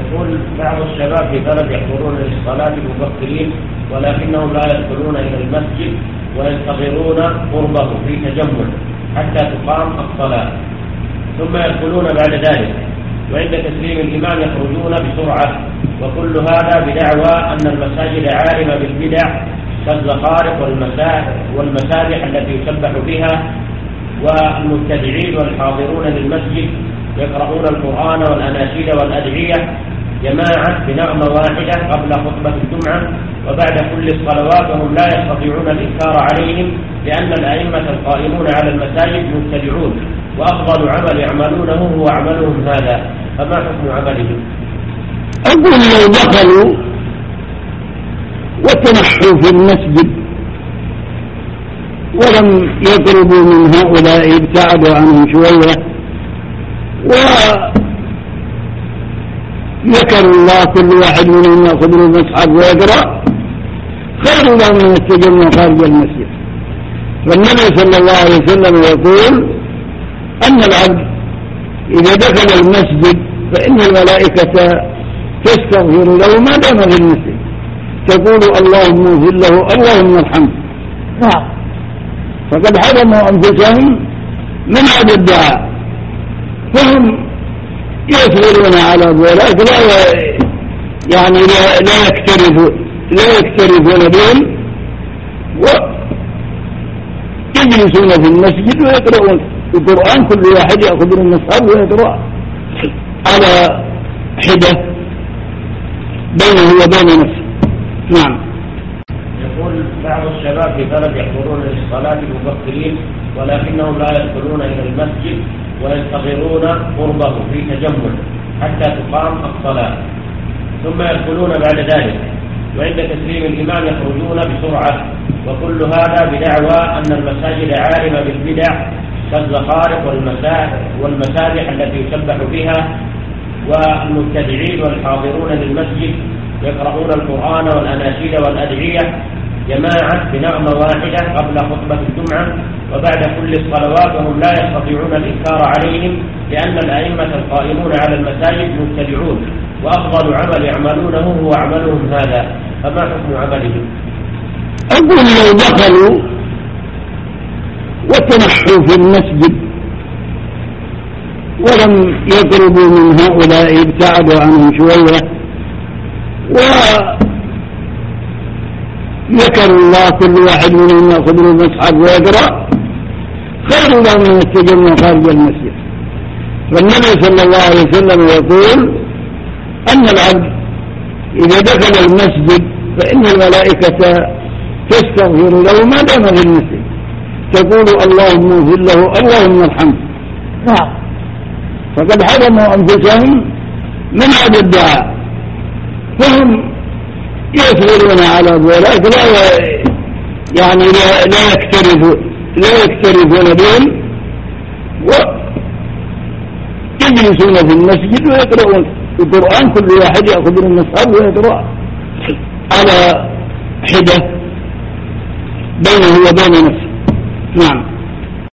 يقول بعض الشباب في بلد يحضرون للصلاة مبكرين ولكنهم لا يدخلون إلى المسجد وينتظرون قربه في تجمع حتى تقام الصلاة، ثم يدخلون بعد ذلك، وعند تسليم الإمام يخرجون بسرعة، وكل هذا بدعوى أن المساجد عالمة بالبدع كالزخارف والمسابح التي يسبح بها، والمبتدعين والحاضرون للمسجد يقرؤون القرآن والأناشيد والأدعية جماعة بنغمة واحدة قبل خطبة الجمعة وبعد كل الصلوات، وهم لا يستطيعون الإنكار عليهم لأن الأئمة القائمون على المساجد مبتدعون، وأفضل عمل يعملونه هو عملهم هذا، فما حكم عملهم؟ أقول لو دخلوا وتنحوا في المسجد ولم يقربوا من هؤلاء، ابتعدوا عنهم شوية وذكروا الله كل واحد منهم يأخذ له المصحف ويقرأ، خير لهم من التجمع خارج المسجد. فالنبي صلى الله عليه وسلم يقول أن العبد إذا دخل المسجد فإن الملائكة تستغفر له ما دام في المسجد، تقول اللهم اغفر له اللهم ارحمه، فقد حرموا أنفسهم من هذا الدعاء، فهم يصبرون على ذلك لا يكترثون بهم، ويجلسون في المسجد ويقرؤون القرآن، كل واحد يأخذ المصحف ويقرأ على حدة بينه وبين نفسه. نعم. يقول بعض الشباب في بلد يحضرون للصلاة مبكرين ولكنهم لا يدخلون إلى المسجد وينتظرون قربه في تجمع حتى تقام الصلاة، ثم يدخلون بعد ذلك، وعند تسليم الإمام يخرجون بسرعة، وكل هذا بدعوى أن المساجد عالمة بالبدع كالزخارف والمسابح التي يسبح بها، والمبتدعين والحاضرون للمسجد يقرؤون القرآن والأناشيد والأدعية جماعة بنغمة واحدة قبل خطبة الجمعة وبعد كل الصلوات، وهم لا يستطيعون الإنكار عليهم لأن الأئمة القائمون على المساجد مبتدعون، وأفضل عمل يعملونه هو عملهم هذا، فما حكم عملهم؟ أقول لو دخلوا وتنحوا في المسجد ولم يقربوا من هؤلاء، ابتعدوا عنهم شوية وذكروا الله كل واحد منهم يأخذ له المصحف ويقرأ، خير لهم من التجمع خارج المسجد. فالنبي صلى الله عليه وسلم يقول أن العبد إذا دخل المسجد فإن الملائكة تستغفر له ما دام في المسجد، تقول اللهم اغفر له اللهم ارحمه، فقد حرموا أنفسهم من هذا الدعاء، فهم يصبرون على ذلك لا يكترثون بهم، ويجلسون في المسجد ويقرؤون القرآن، كل واحد يأخذ المصحف ويقرأ على حدة بينه وبين نفسه. نعم.